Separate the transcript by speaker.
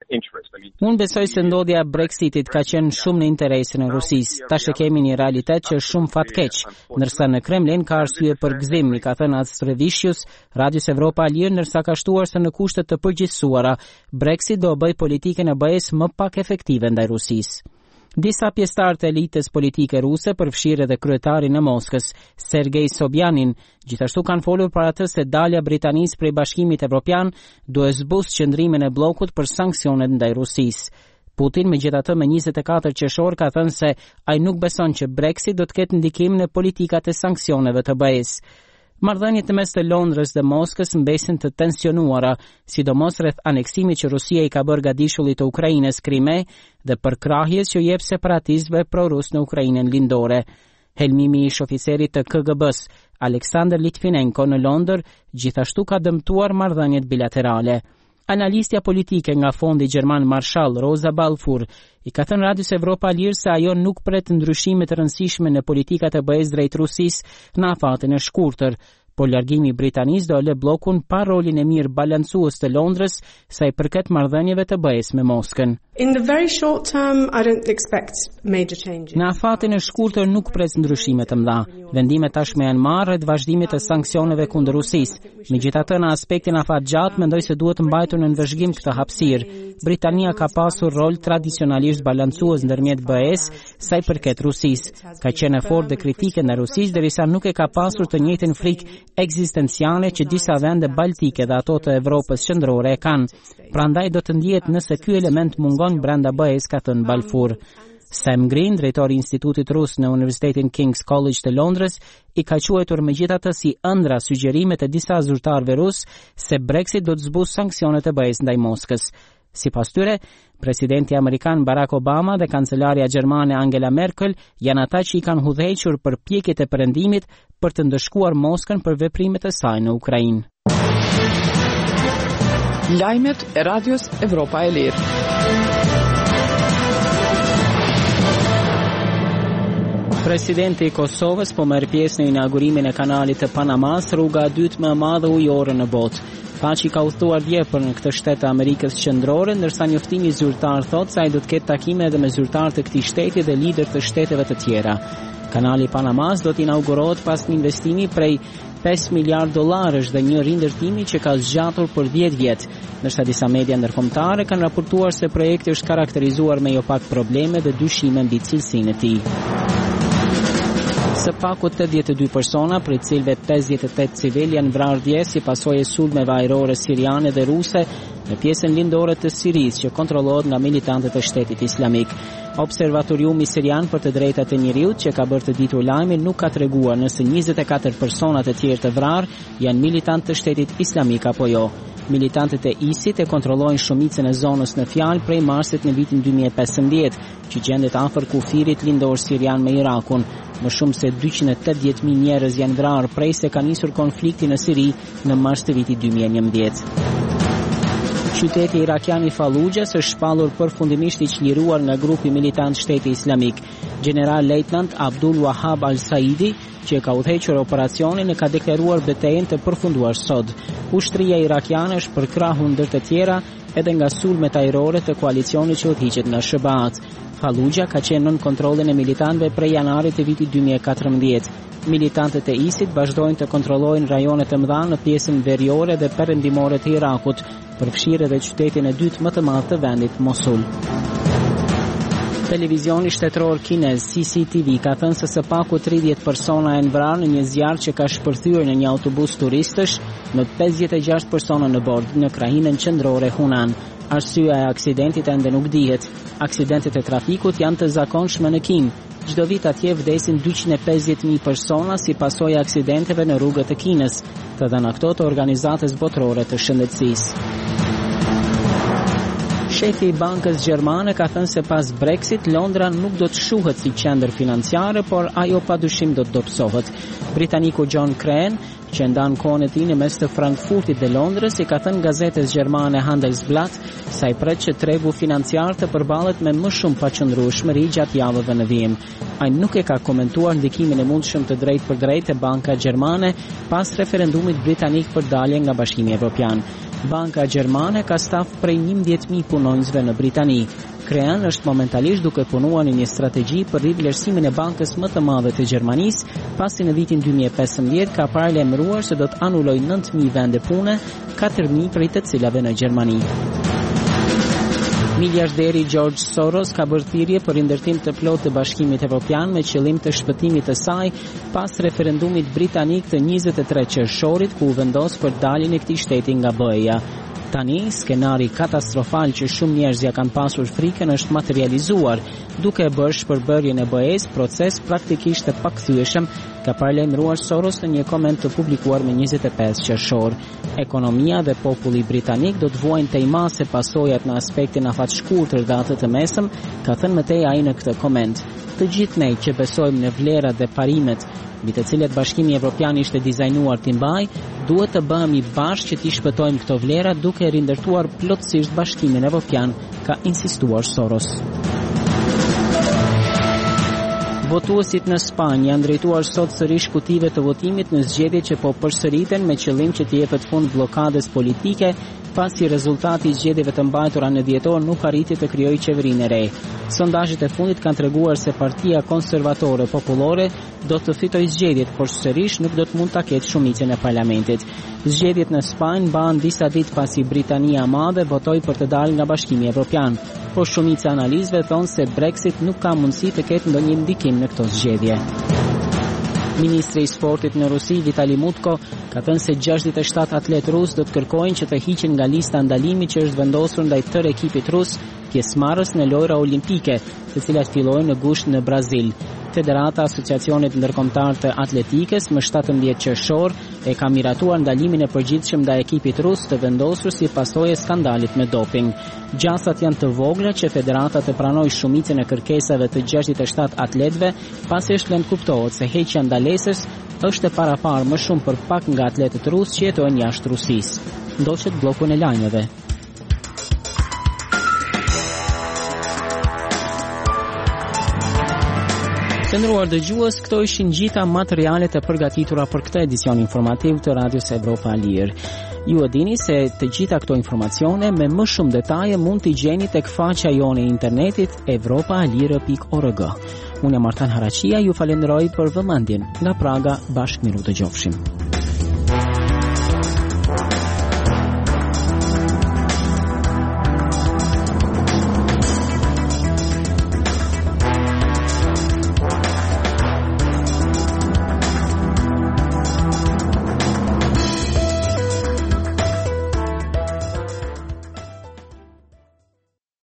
Speaker 1: Unë besoj se ndodhja Brexitit ka qenë shumë në interesin e Rusisë. Tash e kemi një realitet që është shumë fatkeq, ndërsa në Kremlin ka arsye për gëzim, ka thënë Astrevicius, Radios Evropa Lier, ndërsa ka shtuar se në kushtet të përgjithësuara, Brexit do bëj politikën e BE-s më pak efektive ndaj Rusisë. Disa pjesëtar të elitës politike ruse, përfshirë edhe kryetarin e Moskës, Sergej Sobjanin, gjithashtu kanë folur për atë se dalja Britanisë prej Bashkimit Evropian duhet zbusë qëndrimin e bllokut për sanksionet ndaj Rusisë. Putin, megjithatë, me 24 qershor ka thënë se ai nuk beson që Brexit do të ketë ndikim në politikat e sanksioneve të BE-s. Marrëdhëniet mes të Londrës dhe Moskës mbesin të tensionuara, sidomos rreth aneksimit që Rusia i ka bërë gatishullit të Ukrainës Krime dhe përkrahjes që jep separatistëve prorus në Ukrainën lindore. Helmimi i ish oficerit të KGB-s, Aleksandr Litvinenko në Londër, gjithashtu ka dëmtuar marrëdhëniet bilaterale. Analistja politike nga Fondi Gjerman Marshall, Rosa Balfour, i ka thënë Radios Evropa Lier se ajo nuk pret ndryshime të rëndësishme në politikat e BE-s drejt Rusisë në afatin e shkurtër, por largimi i Britanisë do lë bllokun pa rolin e mirë balancues të Londrës sa i përket marrëdhënieve të BE-s me Moskën.
Speaker 2: In the very short term, I don't expect major changes.
Speaker 1: Në afatin e shkurtër nuk pres ndryshime të mëdha. Vendimet tashmë janë marrë rreth vazhdimit të sanksioneve kundër Rusisë. Megjithatë, në aspektin afat gjatë, mendoj se duhet mbajtur në vëzhgim këtë hapësirë. Britania ka pasur rol tradicionalisht balancues ndërmjet BE-s sa i përket Rusisë. Ka qenë fort dhe kritike ndaj Rusisë derisa nuk e ka pasur të njëjtën frikë ekzistenciale që disa vende baltike dhe ato të Evropës qendrore e kanë. Prandaj do të ndihet nëse ky element mungon brenda BE-s, ka thënë Balfour. Sam Green, drejtori i Institutit Rus në Universitetin King's College të Londrës, i ka quajtur megjithatë si ëndra sugjerime të disa zyrtarëve rus se Brexit do të zbusë sanksionet e BE-s ndaj Moskës. Sipas tyre, presidenti amerikan Barack Obama dhe kancelarja gjermane Angela Merkel janë ata që i kanë hudhëhequr përpjekjet e perëndimit për të ndëshkuar Moskën për veprimet e saj në Ukrainë.
Speaker 3: Lajmet e Radios Evropa e Lier.
Speaker 1: Presidenti i Kosovës po merr pjesë në inaugurimin e kanalit të Panamas, rruga e dytë më e madhe ujore në botë. Paçi ka udhëtuar dje për në këtë shtet të Amerikës Qendrore, ndërsa njoftimi zyrtar thotë se ai do të ketë takime edhe me zyrtarë të këtij shteti dhe lider të shteteve të tjera. Kanali Panamas do të inaugurohet pas një investimi prej $5 miliardë dhe një rindërtimi që ka zgjatur për 10 vjet, ndërsa disa media ndërkombëtare kanë raportuar se projekti është karakterizuar me jo pak probleme dhe dyshime mbi cilësinë e tij. Së paku 82 persona, prej cilëve 58 civil janë vrarë dje si pasojë e sulmeve ajrore siriane dhe ruse në pjesën lindore të Sirisë që kontrollohet nga militantët e Shtetit Islamik. Observatoriumi sirian për të drejtat e njerëzit që ka bërë të ditur lajmin nuk ka treguar nëse 24 personat e tjerë të vrarë janë militantë të Shtetit Islamik apo jo. Militantët e ISIS e kontrollojnë shumicën e zonës në fjalë prej marsit në vitin 2015, që gjendet afër kufirit lindor sirian me Irakun. Më shumë se 280.000 njerëz janë vrarë prej se ka nisur konflikti në Siri në mars të vitit 2011. Qyteti irakian i Fallujës është shpallur përfundimisht i çliruar nga grupi militant Shteti Islamik. General Lejtnant Abdul Wahab Al-Saidi, që ka udhëhequr operacionin, e ka deklaruar betejën të përfunduar sot. Ushtria irakiane është përkrahur ndër të tjera edhe nga sulmet ajrore të koalicionit që udhëhiqet në Shëbat. Fallujah ka qenë nën kontrollin e militantëve prej janarit të vitit 2014. Militantët e ISIS vazhdojnë të kontrollojnë rajone të mëdha në pjesën veriore dhe perëndimore të Irakut, përfshirë edhe qytetin e dytë më të madh të vendit, Mosul. Televizioni shtetëror kinez CCTV ka thënë se së paku 30 persona janë vrarë në një zjarr që ka shpërthyer në një autobus turistësh me 56 persona në bord në krahinën qendrore Hunan. Arsyeja e aksidentit ende nuk dihet. Aksidentet e trafikut janë të zakonshme në Kinë. Çdo vit atje vdesin 250.000 persona si pasojë e aksidenteve në rrugët e Kinës, të dhëna këto të Organizatës Botërore të Shëndetësisë. Shefi i bankës gjermane ka thënë se pas Brexit, Londra nuk do të shuhet si qendër financiare, por ajo padyshim do të dobësohet. Britaniku John Crane, që ndan kohën e tij në mes të Frankfurtit dhe Londrës, i ka thënë gazetës gjermane Handelsblatt sa i pret që tregu financiar të përballet me më shumë paqëndrueshmëri gjatë javëve në vijim. Ai nuk e ka komentuar ndikimin e mundshëm të drejtë për drejtë e Banka Gjermane pas referendumit britanik për dalje nga Bashkimi Evropian. Banka Gjermane ka staf prej 11.000 punonjësve në Britani. Krean është momentalisht duke punuar në një strategji për rivlerësimin e bankës më të madhe të Gjermanisë, pasi në vitin 2015 ka paralajmëruar se do të anulojë 9.000 vende pune, 4.000 prej të cilave në Gjermani. Miliarderi George Soros ka bërë thirrje për rindërtim të plotë të Bashkimit Evropian me qëllim të shpëtimit të saj pas referendumit britanik të 23 qershorit ku u vendos për daljen e këtij shteti nga BE-ja. Tani, skenari katastrofal që shumë njerëz ja kanë pasur frikën është materializuar, duke e bërë shpërbërjen e BE-s proces praktikisht të pakthyeshëm, ka paralajmëruar Soros në një koment të publikuar me 25 qershor. Ekonomia dhe populli britanik do të vuajnë tejmase pasojat në aspektin afatshkurtër dhe atë të mesëm, ka thënë mëtej ai në këtë koment. Të gjithë ne që besojmë në vlerat dhe parimet mbi të cilet Bashkimi Evropian ishte dizajnuar t'i mbajë, duhet të bëhemi bashkë që t'i shpëtojmë këto vlera duke rindërtuar plotësisht Bashkimin Evropian, ka insistuar Soros. Votuesit në Spanjë janë drejtuar sot sërish kutive të votimit në zgjedhjet që po përsëriten me qëllim që të jepet fund bllokadës politike, pasi rezultati i zgjedhjeve të mbajtura në dhjetor nuk arriti të krijojë qeverinë e re. Sondazhet e fundit kanë treguar se Partia Konservatore Popullore do të fitojë zgjedhjet, por sërish nuk do të mund ta ketë shumicën e parlamentit. Zgjedhjet në Spanjë mbahen disa ditë pasi Britania e Madhe votoi për të dalë nga Bashkimi Evropian, por shumica e analizëve thonë se Brexit nuk ka mundësi të ketë ndonjë ndikim në këto zgjedhje. Ministri i sportit në Rusi, Vitali Mutko, ka thënë se 67 atlet rus do të kërkojnë që të hiqen nga lista ndalimi që është vendosur ndaj tërë ekipit rus pjesëmarrës në lojra olimpike, të cilat fillojnë në gusht në Brazil. Federata Asociacionit Ndërkombëtar të Atletikës më 17 qershor e ka miratuar ndalimin e përgjithshëm ndaj ekipit rus të vendosur si pasojë e skandalit me doping. Gjasat janë të vogla që federata të pranojë shumicën e kërkesave të 67 atletëve, pasi është lënë kuptohet se heqja ndalesës është e paraparë më shumë për pak nga atletët rusë që jetojnë jashtë Rusisë. Ndoqet bllokun e lajmeve. Të nderuar dëgjues, këto ishin gjitha materialet e përgatitura për këtë edicion informativ të Radios Evropa Lir. Ju e dini se të gjitha këto informacione me më shumë detaje mund t'i gjeni tek faqja jone e internetit evropaalir.org. Unë jam Artan Haraqia, ju falenderoj për vëmendjen. Nga Praga, bashkë miru të gjofshim.